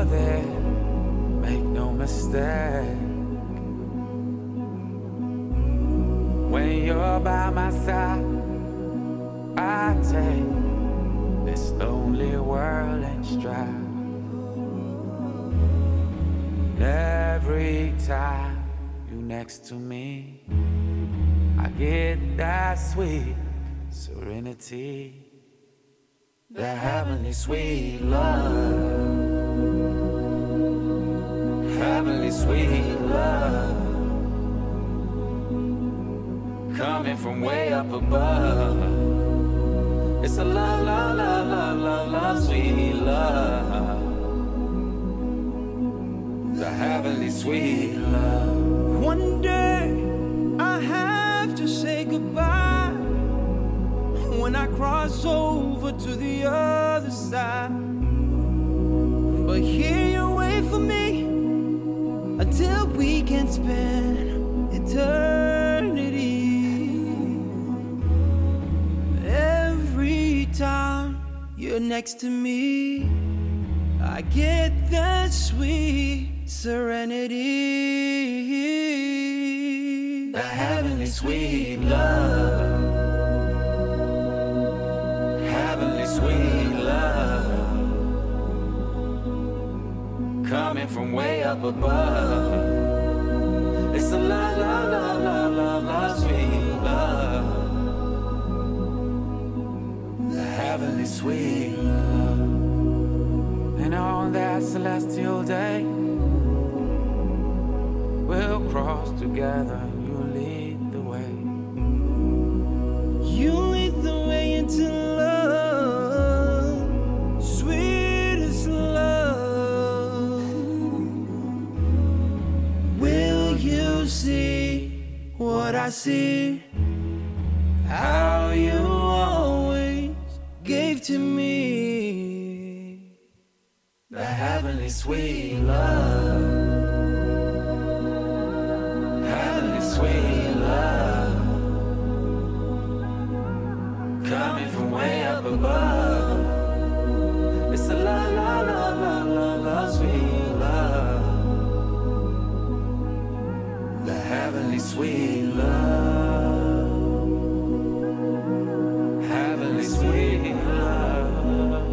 you're there, make no mistake. When you're by my side, I take this lonely world in stride. And every time you next to me, I get that sweet serenity, that heavenly sweet love, heavenly sweet love, coming from way up above. It's a love, love, love, love, love, love, sweet love, the heavenly sweet love. One day I have to say goodbye when I cross over to the other side. But here you wait for me until we can spend eternity. Every time you're next to me, I get that sweet serenity, the heavenly sweet love, heavenly sweet love, coming from way up above. It's a love, love, love, love, love, love, sweet love, the heavenly sweet love. And on that celestial day, we'll cross together and you lead the way. You lead the way into love, sweetest love. Will you see what I see? How you always gave to me, the heavenly sweet love, heavenly sweet love, coming from way up above. It's a love, love, love, love, love, love, sweet love, the heavenly sweet love, heavenly sweet love,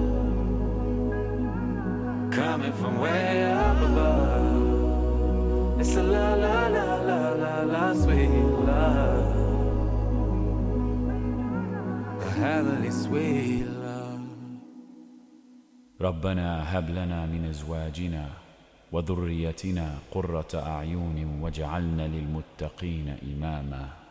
coming from way up above. It's a la la la la la la sweet love, the heavenly sweet love. ربنا هب لنا من أزواجنا وذريتنا قرة أعين واجعلنا للمتقين إماما.